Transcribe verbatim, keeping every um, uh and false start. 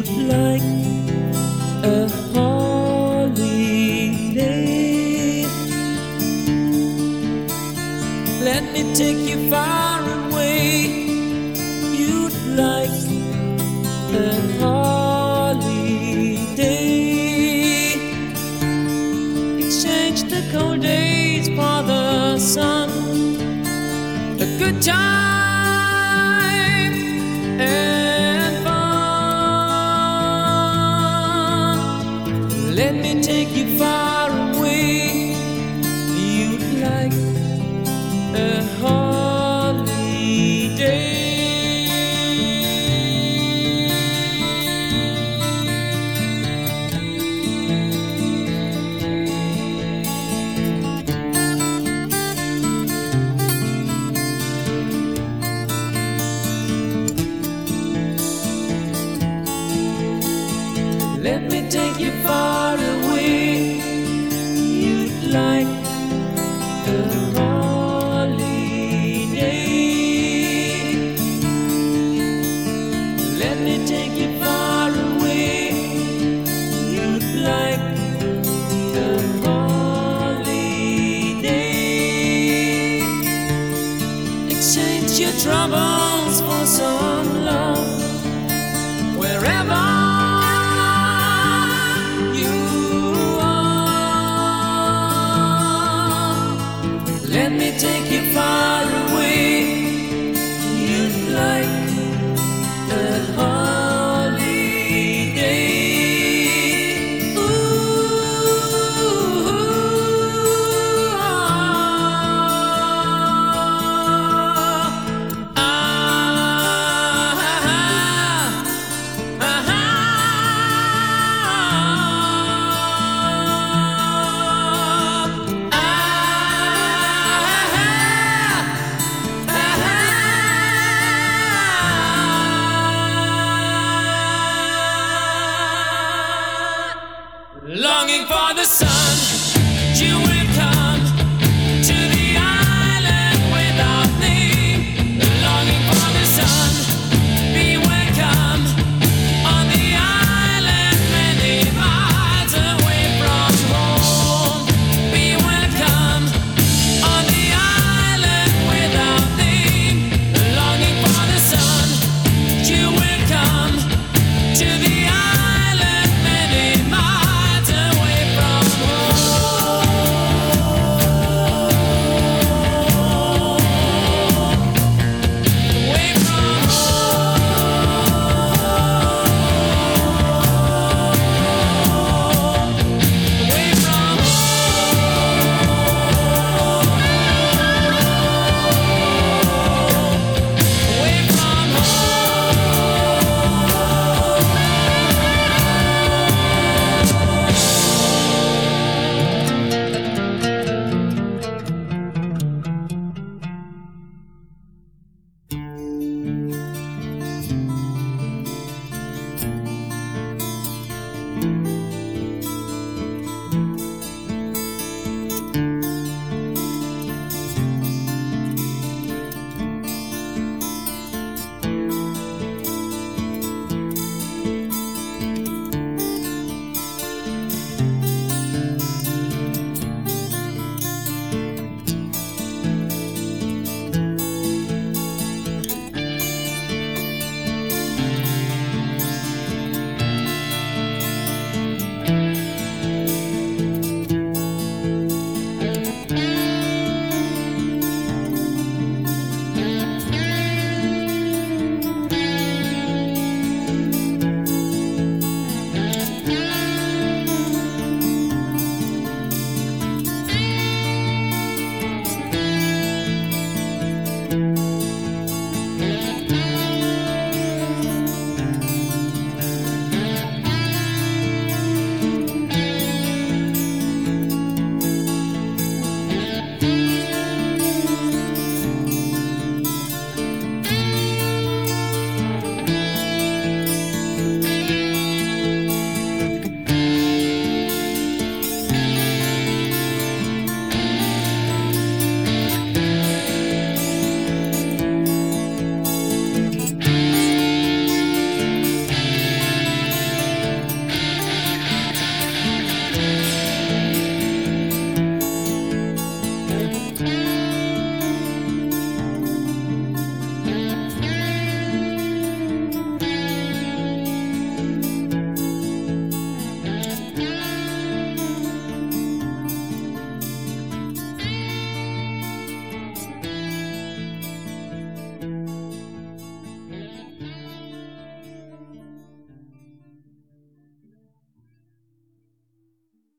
you'd like a holiday. Let me take you far away. You'd like a holiday. Exchange the cold days for the sun. A good time and fun. Let me take you far away. You'd like a holiday. Let me take you far away. You'd like a holiday. Let me take you far away. You'd like a holiday. Exchange your troubles for some love. Wherever let me take you far away. You'd like a holiday. Ooh, ah, ah, ah, ah, longing for the sun.